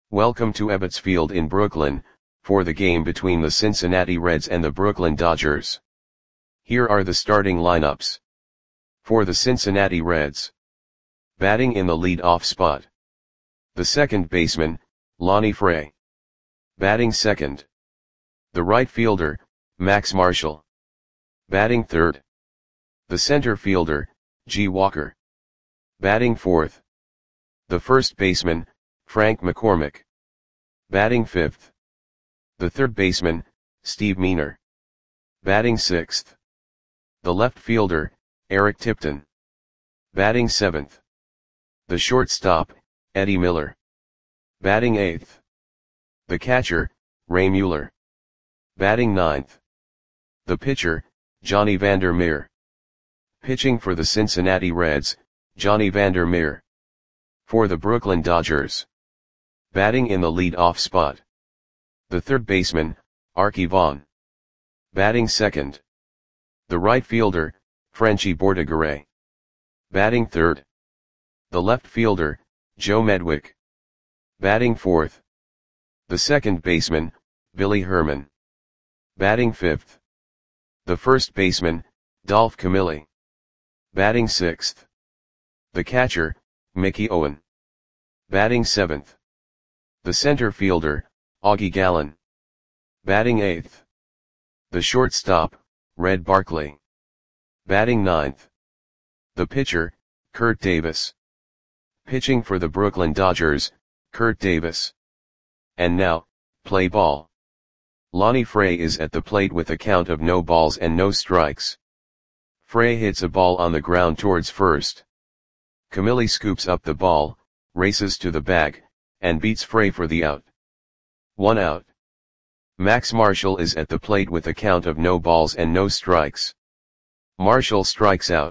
Welcome to Ebbets Field in Brooklyn, for the game between the Cincinnati Reds and the Brooklyn Dodgers. Here are the starting lineups. For the Cincinnati Reds. Batting in the lead-off spot. The second baseman, Lonnie Fray. Batting second. The right fielder, Max Marshall. Batting third. The center fielder, G. Walker. Batting fourth. The first baseman, Frank McCormick. Batting fifth. The third baseman, Steve Meaner. Batting sixth. The left fielder, Eric Tipton. Batting seventh. The shortstop, Eddie Miller. Batting eighth. The catcher, Ray Mueller. Batting ninth. The pitcher, Johnny Vander Meer. Pitching for the Cincinnati Reds, Johnny Vander Meer. For the Brooklyn Dodgers. Batting in the lead-off spot. The third baseman, Arky Vaughan. Batting second. The right fielder, Frenchy Bordegaray. Batting third. The left fielder, Joe Medwick. Batting fourth. The second baseman, Billy Herman. Batting fifth. The first baseman, Dolph Camilli. Batting sixth. The catcher, Mickey Owen. Batting seventh. The center fielder, Augie Gallen. Batting eighth. The shortstop, Red Barkley. Batting ninth. The pitcher, Kurt Davis. Pitching for the Brooklyn Dodgers, Kurt Davis. And now, play ball. Lonnie Fray is at the plate with a count of no balls and no strikes. Fray hits a ball on the ground towards first. Camilli scoops up the ball, races to the bag, and beats Fray for the out. 1 out. Max Marshall is at the plate with a count of no balls and no strikes. Marshall strikes out.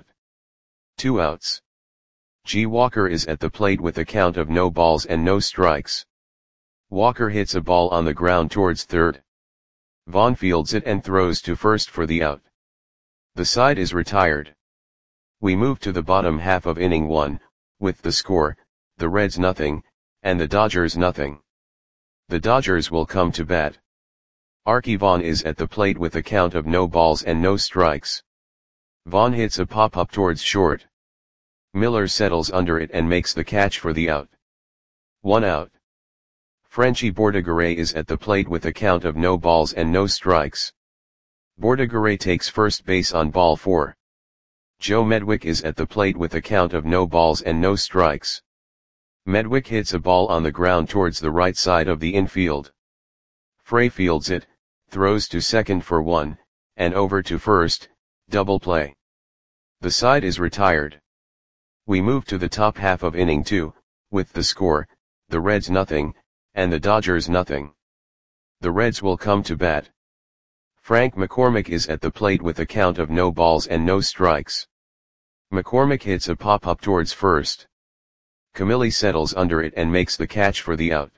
2 outs. G. Walker is at the plate with a count of no balls and no strikes. Walker hits a ball on the ground towards third. Vaughan fields it and throws to first for the out. The side is retired. We move to the bottom half of inning 1, with the score, the Reds nothing, and the Dodgers nothing. The Dodgers will come to bat. Arky Vaughan is at the plate with a count of no balls and no strikes. Vaughan hits a pop-up towards short. Miller settles under it and makes the catch for the out. 1 out. Frenchy Bordegaray is at the plate with a count of no balls and no strikes. Bordegaray takes first base on ball 4. Joe Medwick is at the plate with a count of no balls and no strikes. Medwick hits a ball on the ground towards the right side of the infield. Fray fields it, throws to second for 1, and over to first, double play. The side is retired. We move to the top half of inning 2, with the score, the Reds nothing, and the Dodgers nothing. The Reds will come to bat. Frank McCormick is at the plate with a count of no balls and no strikes. McCormick hits a pop-up towards first. Camilli settles under it and makes the catch for the out.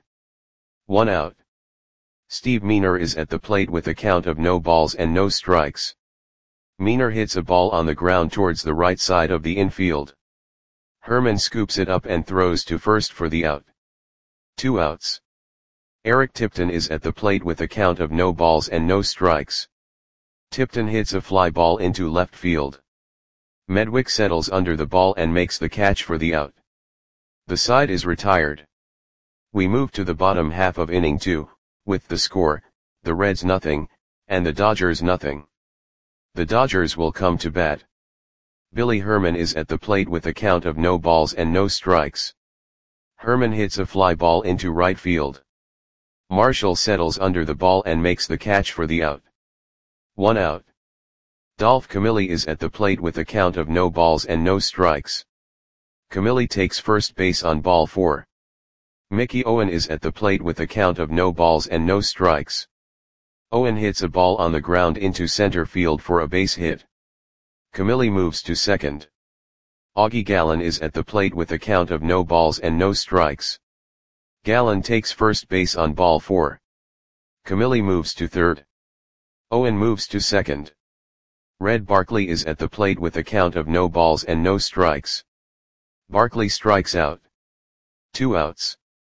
1 out. Steve Meaner is at the plate with a count of no balls and no strikes. Meaner hits a ball on the ground towards the right side of the infield. Herman scoops it up and throws to first for the out. 2 outs. Eric Tipton is at the plate with a count of no balls and no strikes. Tipton hits a fly ball into left field. Medwick settles under the ball and makes the catch for the out. The side is retired. We move to the bottom half of inning 2, with the score, the Reds nothing, and the Dodgers nothing. The Dodgers will come to bat. Billy Herman is at the plate with a count of no balls and no strikes. Herman hits a fly ball into right field. Marshall settles under the ball and makes the catch for the out. 1 out. Dolph Camilli is at the plate with a count of no balls and no strikes. Camilli takes first base on ball 4. Mickey Owen is at the plate with a count of no balls and no strikes. Owen hits a ball on the ground into center field for a base hit. Camilli moves to second. Augie Gallen is at the plate with a count of no balls and no strikes. Gallen takes first base on ball 4. Camilli moves to third. Owen moves to second. Red Barkley is at the plate with a count of no balls and no strikes. Barkley strikes out. 2 outs.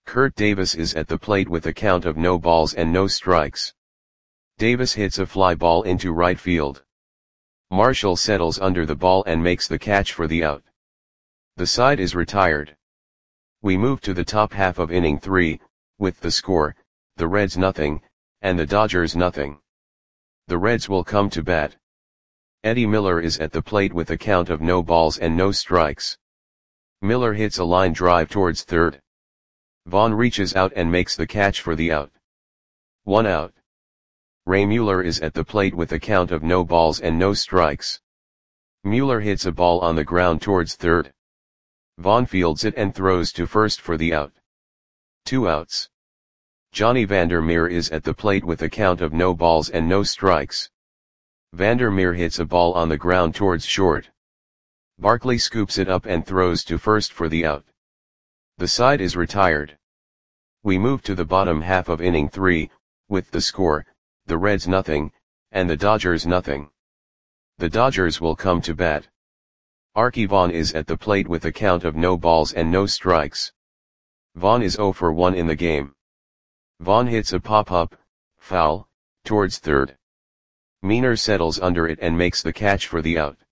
Kurt Davis is at the plate with a count of no balls and no strikes. Davis hits a fly ball into right field. Marshall settles under the ball and makes the catch for the out. The side is retired. We move to the top half of inning 3, with the score, the Reds nothing, and the Dodgers nothing. The Reds will come to bat. Eddie Miller is at the plate with a count of no balls and no strikes. Miller hits a line drive towards third. Vaughn reaches out and makes the catch for the out. 1 out. Ray Mueller is at the plate with a count of no balls and no strikes. Mueller hits a ball on the ground towards third. Vaughn fields it and throws to first for the out. 2 outs. Johnny Vandermeer is at the plate with a count of no balls and no strikes. Vandermeer hits a ball on the ground towards short. Barkley scoops it up and throws to first for the out. The side is retired. We move to the bottom half of inning 3, with the score, the Reds nothing, and the Dodgers nothing. The Dodgers will come to bat. Arky Vaughan is at the plate with a count of no balls and no strikes. Vaughan is 0 for 1 in the game. Vaughan hits a pop-up, foul, towards third. Meaner settles under it and makes the catch for the out.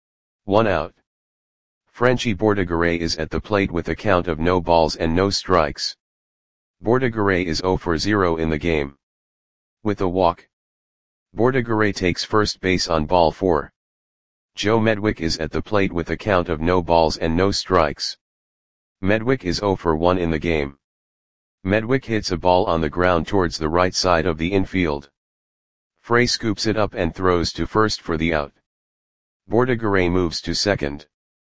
1 out. Frenchie Bordegaray is at the plate with a count of no balls and no strikes. Bordegaray is 0 for 0 in the game. With a walk, Bordegaray takes first base on ball 4. Joe Medwick is at the plate with a count of no balls and no strikes. Medwick is 0 for 1 in the game. Medwick hits a ball on the ground towards the right side of the infield. Frey scoops it up and throws to first for the out. Bordegaray moves to second.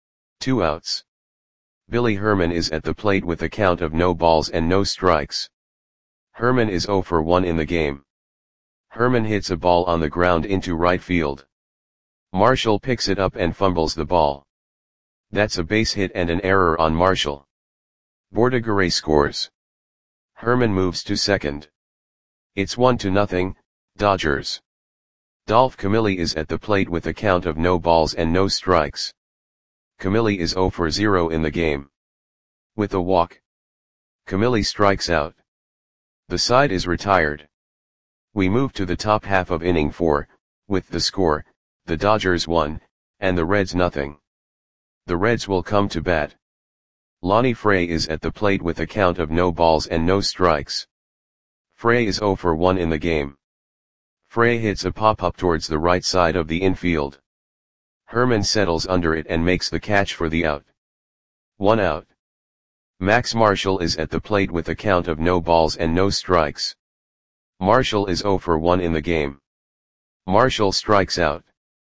2 outs. Billy Herman is at the plate with a count of no balls and no strikes. Herman is 0 for 1 in the game. Herman hits a ball on the ground into right field. Marshall picks it up and fumbles the ball. That's a base hit and an error on Marshall. Bordegaray scores. Herman moves to second. It's 1-0, Dodgers. Dolph Camilli is at the plate with a count of no balls and no strikes. Camilli is 0 for 0 in the game. With a walk, Camilli strikes out. The side is retired. We move to the top half of inning 4, with the score, the Dodgers 1, and the Reds nothing. The Reds will come to bat. Lonnie Frey is at the plate with a count of no balls and no strikes. Frey is 0 for 1 in the game. Frey hits a pop-up towards the right side of the infield. Herman settles under it and makes the catch for the out. 1 out. Max Marshall is at the plate with a count of no balls and no strikes. Marshall is 0 for 1 in the game. Marshall strikes out.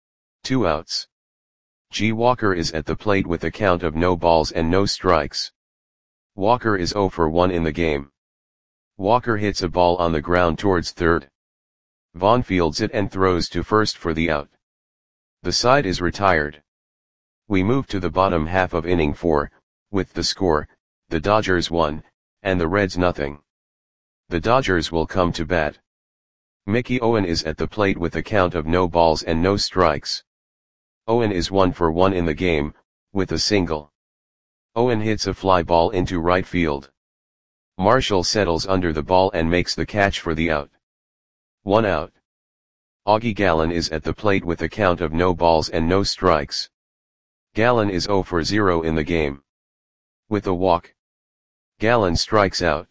2 outs. G. Walker is at the plate with a count of no balls and no strikes. Walker is 0 for 1 in the game. Walker hits a ball on the ground towards third. Vaughn fields it and throws to first for the out. The side is retired. We move to the bottom half of inning 4, with the score, the Dodgers 1, and the Reds nothing. The Dodgers will come to bat. Mickey Owen is at the plate with a count of no balls and no strikes. Owen is 1 for 1 in the game, with a single. Owen hits a fly ball into right field. Marshall settles under the ball and makes the catch for the out. 1 out. Augie Gallen is at the plate with a count of no balls and no strikes. Gallen is 0 for 0 in the game. With a walk, Gallen strikes out.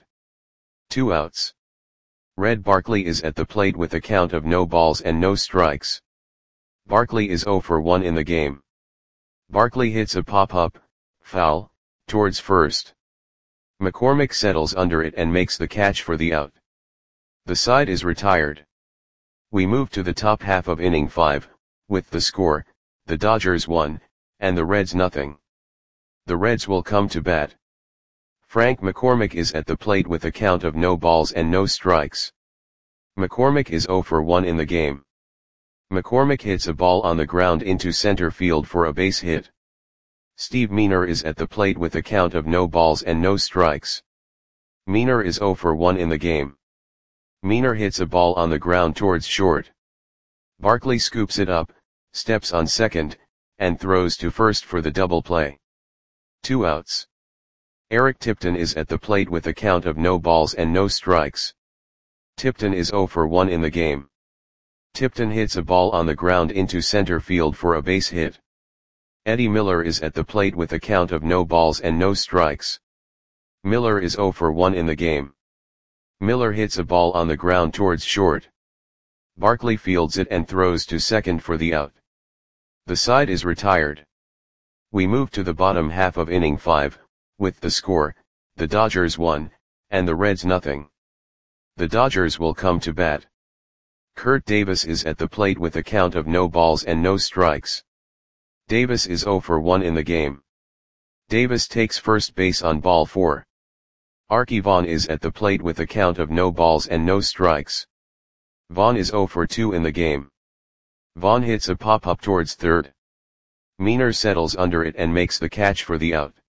2 outs. Red Barkley is at the plate with a count of no balls and no strikes. Barkley is 0 for 1 in the game. Barkley hits a pop-up, foul, towards first. McCormick settles under it and makes the catch for the out. The side is retired. We move to the top half of inning 5, with the score, the Dodgers 1, and the Reds nothing. The Reds will come to bat. Frank McCormick is at the plate with a count of no balls and no strikes. McCormick is 0 for 1 in the game. McCormick hits a ball on the ground into center field for a base hit. Steve Meaner is at the plate with a count of no balls and no strikes. Meaner is 0 for 1 in the game. Meaner hits a ball on the ground towards short. Barkley scoops it up, steps on second, and throws to first for the double play. 2 outs. Eric Tipton is at the plate with a count of no balls and no strikes. Tipton is 0 for 1 in the game. Tipton hits a ball on the ground into center field for a base hit. Eddie Miller is at the plate with a count of no balls and no strikes. Miller is 0 for 1 in the game. Miller hits a ball on the ground towards short. Barkley fields it and throws to second for the out. The side is retired. We move to the bottom half of inning 5, with the score, the Dodgers 1, and the Reds nothing. The Dodgers will come to bat. Kurt Davis is at the plate with a count of no balls and no strikes. Davis is 0 for 1 in the game. Davis takes first base on ball 4. Arky Vaughan is at the plate with a count of no balls and no strikes. Vaughan is 0 for 2 in the game. Vaughan hits a pop-up towards third. Meaner settles under it and makes the catch for the out.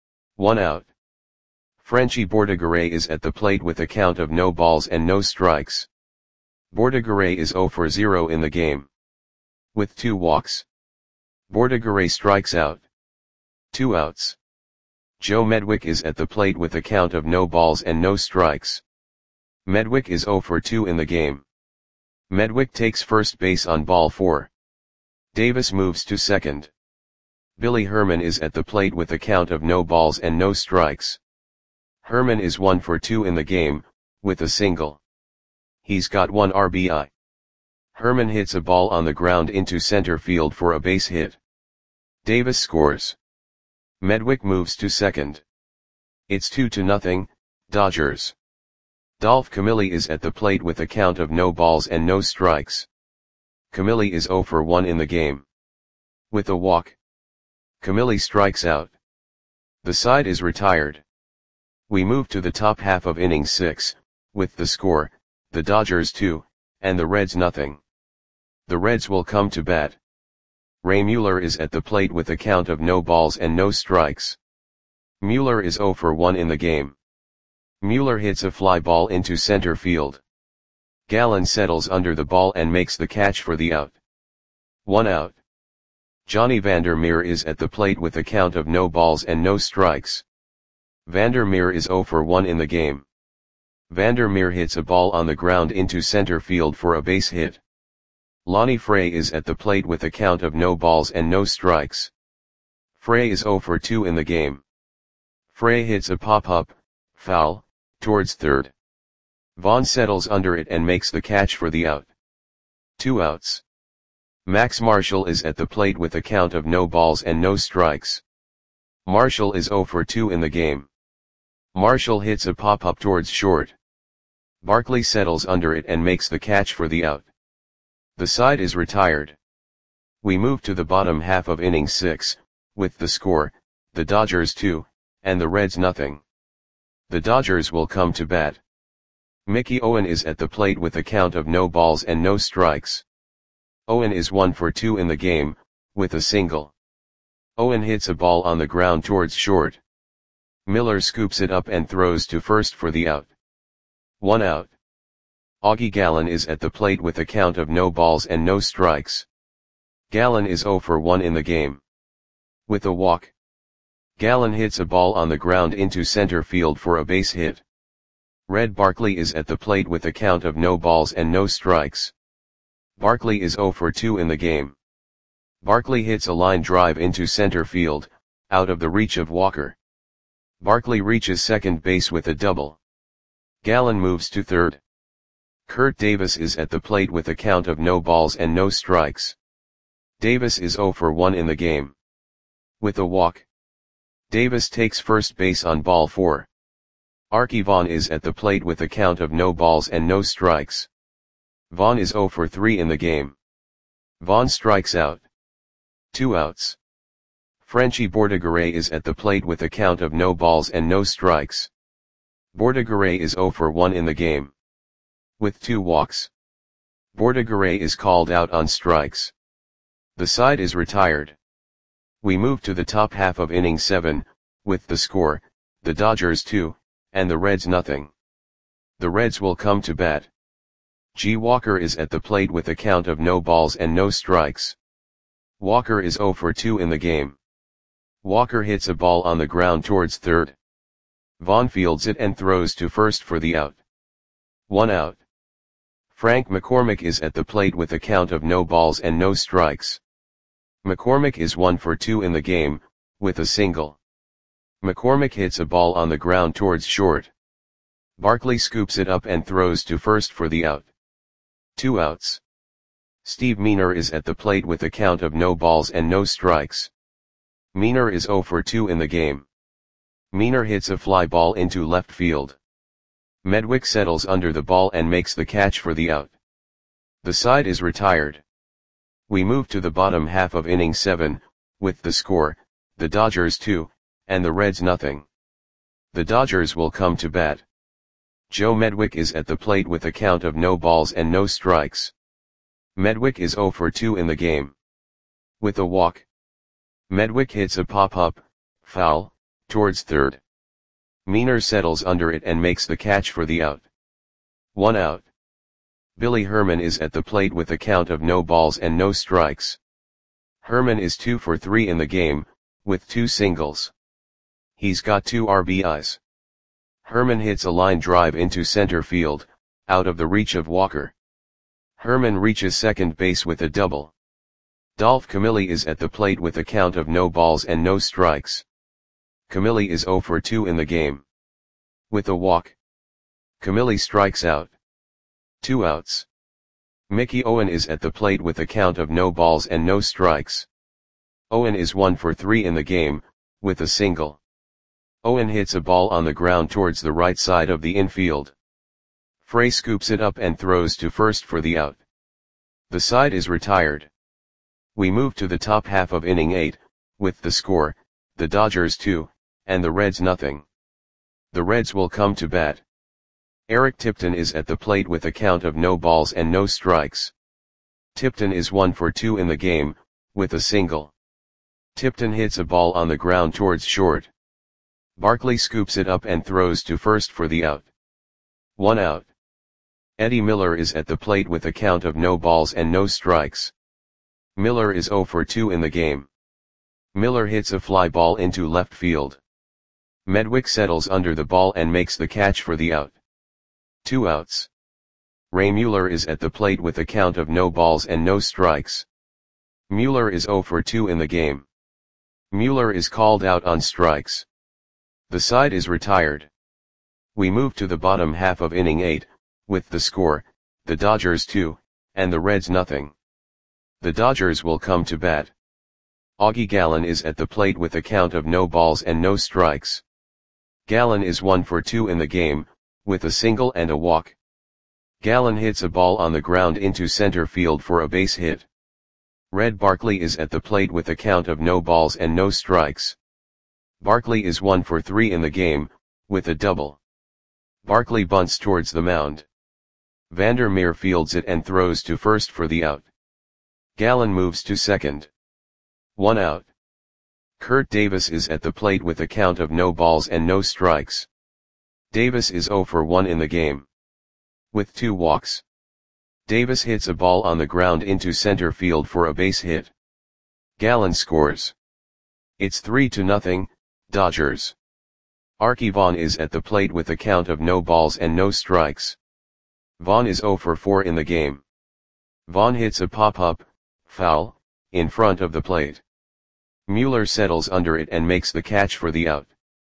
1 out. Frenchy Bordegaray is at the plate with a count of no balls and no strikes. Bordegaray is 0 for 0 in the game. With 2 walks. Bordegaray strikes out. 2 outs. Joe Medwick is at the plate with a count of no balls and no strikes. Medwick is 0 for 2 in the game. Medwick takes first base on ball 4. Davis moves to second. Billy Herman is at the plate with a count of no balls and no strikes. Herman is 1 for 2 in the game, with a single. He's got 1 RBI. Herman hits a ball on the ground into center field for a base hit. Davis scores. Medwick moves to second. It's 2-0, Dodgers. Dolph Camilli is at the plate with a count of no balls and no strikes. Camilli is 0 for 1 in the game. With a walk. Camilli strikes out. The side is retired. We move to the top half of inning 6, with the score, the Dodgers 2, and the Reds nothing. The Reds will come to bat. Ray Mueller is at the plate with a count of no balls and no strikes. Mueller is 0 for 1 in the game. Mueller hits a fly ball into center field. Gallen settles under the ball and makes the catch for the out. 1 out. Johnny Vandermeer is at the plate with a count of no balls and no strikes. Vandermeer is 0 for 1 in the game. Vandermeer hits a ball on the ground into center field for a base hit. Lonnie Frey is at the plate with a count of no balls and no strikes. Frey is 0 for 2 in the game. Frey hits a pop-up, foul, towards third. Vaughn settles under it and makes the catch for the out. 2 outs. Max Marshall is at the plate with a count of no balls and no strikes. Marshall is 0 for 2 in the game. Marshall hits a pop-up towards short. Barkley settles under it and makes the catch for the out. The side is retired. We move to the bottom half of inning 6, with the score, the Dodgers 2, and the Reds nothing. The Dodgers will come to bat. Mickey Owen is at the plate with a count of no balls and no strikes. Owen is 1 for 2 in the game, with a single. Owen hits a ball on the ground towards short. Miller scoops it up and throws to first for the out. 1 out. Augie Gallen is at the plate with a count of no balls and no strikes. Gallen is 0 for 1 in the game. With a walk. Gallen hits a ball on the ground into center field for a base hit. Red Barkley is at the plate with a count of no balls and no strikes. Barkley is 0 for 2 in the game. Barkley hits a line drive into center field, out of the reach of Walker. Barkley reaches second base with a double. Gallen moves to third. Kurt Davis is at the plate with a count of no balls and no strikes. Davis is 0 for 1 in the game. With a walk. Davis takes first base on ball 4. Arky Vaughan is at the plate with a count of no balls and no strikes. Vaughan is 0 for 3 in the game. Vaughan strikes out. 2 outs. Frenchy Bordegaray is at the plate with a count of no balls and no strikes. Bordegaray is 0 for 1 in the game. With 2 walks. Bordegaray is called out on strikes. The side is retired. We move to the top half of inning 7, with the score, the Dodgers 2, and the Reds nothing. The Reds will come to bat. G. Walker is at the plate with a count of no balls and no strikes. Walker is 0 for 2 in the game. Walker hits a ball on the ground towards third. Vaughn fields it and throws to first for the out. 1 out. Frank McCormick is at the plate with a count of no balls and no strikes. McCormick is 1 for 2 in the game, with a single. McCormick hits a ball on the ground towards short. Barkley scoops it up and throws to first for the out. 2 outs. Steve Meaner is at the plate with a count of no balls and no strikes. Meaner is 0 for 2 in the game. Meaner hits a fly ball into left field. Medwick settles under the ball and makes the catch for the out. The side is retired. We move to the bottom half of inning 7, with the score, the Dodgers 2, and the Reds nothing. The Dodgers will come to bat. Joe Medwick is at the plate with a count of no balls and no strikes. Medwick is 0 for 2 in the game. With a walk. Medwick hits a pop-up, foul, towards third. Meaner settles under it and makes the catch for the out. 1 out. Billy Herman is at the plate with a count of no balls and no strikes. Herman is 2 for 3 in the game, with 2 singles. He's got 2 RBIs. Herman hits a line drive into center field, out of the reach of Walker. Herman reaches second base with a double. Dolph Camilli is at the plate with a count of no balls and no strikes. Camilli is 0 for 2 in the game. With a walk. Camilli strikes out. 2 outs. Mickey Owen is at the plate with a count of no balls and no strikes. Owen is 1 for 3 in the game, with a single. Owen hits a ball on the ground towards the right side of the infield. Frey scoops it up and throws to first for the out. The side is retired. We move to the top half of inning 8, with the score, the Dodgers 2, and the Reds nothing. The Reds will come to bat. Eric Tipton is at the plate with a count of no balls and no strikes. Tipton is 1 for 2 in the game, with a single. Tipton hits a ball on the ground towards short. Barkley scoops it up and throws to first for the out. 1 out. Eddie Miller is at the plate with a count of no balls and no strikes. Miller is 0 for 2 in the game. Miller hits a fly ball into left field. Medwick settles under the ball and makes the catch for the out. 2 outs. Ray Mueller is at the plate with a count of no balls and no strikes. Mueller is 0 for 2 in the game. Mueller is called out on strikes. The side is retired. We move to the bottom half of inning 8, with the score, the Dodgers 2, and the Reds nothing. The Dodgers will come to bat. Augie Gallen is at the plate with a count of no balls and no strikes. Gallen is 1 for 2 in the game, with a single and a walk. Gallen hits a ball on the ground into center field for a base hit. Red Barkley is at the plate with a count of no balls and no strikes. Barkley is 1 for 3 in the game, with a double. Barkley bunts towards the mound. Vandermeer fields it and throws to first for the out. Gallen moves to second. 1 out. Kurt Davis is at the plate with a count of no balls and no strikes. Davis is 0 for 1 in the game. With 2 walks. Davis hits a ball on the ground into center field for a base hit. Gallen scores. It's 3-0, Dodgers. Archie Vaughn is at the plate with a count of no balls and no strikes. Vaughn is 0 for 4 in the game. Vaughn hits a pop-up, foul, in front of the plate. Mueller settles under it and makes the catch for the out.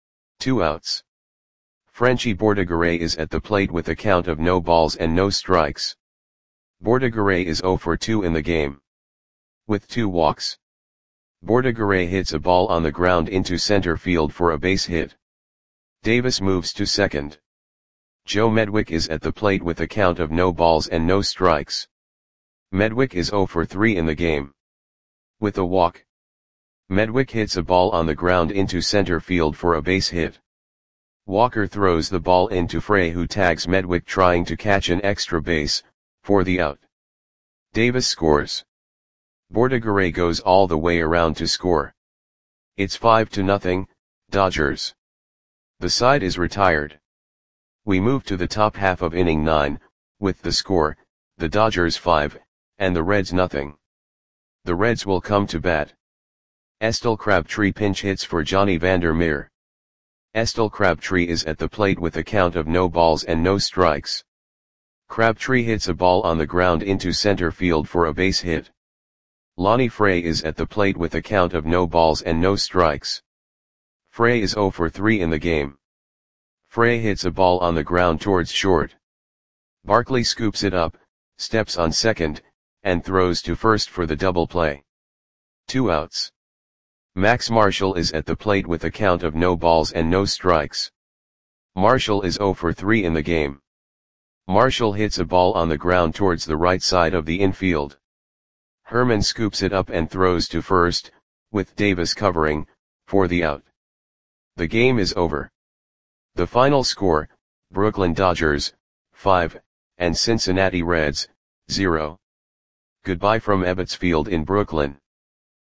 2 outs. Frenchie Bordegaray is at the plate with a count of no balls and no strikes. Bordegaray is 0 for 2 in the game. With 2 walks. Bordegaray hits a ball on the ground into center field for a base hit. Davis moves to second. Joe Medwick is at the plate with a count of no balls and no strikes. Medwick is 0 for 3 in the game. With a walk. Medwick hits a ball on the ground into center field for a base hit. Walker throws the ball into Frey, who tags Medwick trying to catch an extra base, for the out. Davis scores. Bordegaray goes all the way around to score. It's 5-0, Dodgers. The side is retired. We move to the top half of inning 9, with the score, the Dodgers 5, and the Reds nothing. The Reds will come to bat. Estelle Crabtree pinch hits for Johnny Vandermeer. Estelle Crabtree is at the plate with a count of no balls and no strikes. Crabtree hits a ball on the ground into center field for a base hit. Lonnie Frey is at the plate with a count of no balls and no strikes. Frey is 0 for 3 in the game. Frey hits a ball on the ground towards short. Barkley scoops it up, steps on second, and throws to first for the double play. 2 outs. Max Marshall is at the plate with a count of no balls and no strikes. Marshall is 0 for 3 in the game. Marshall hits a ball on the ground towards the right side of the infield. Herman scoops it up and throws to first, with Davis covering, for the out. The game is over. The final score, Brooklyn Dodgers, 5, and Cincinnati Reds, 0. Goodbye from Ebbets Field in Brooklyn.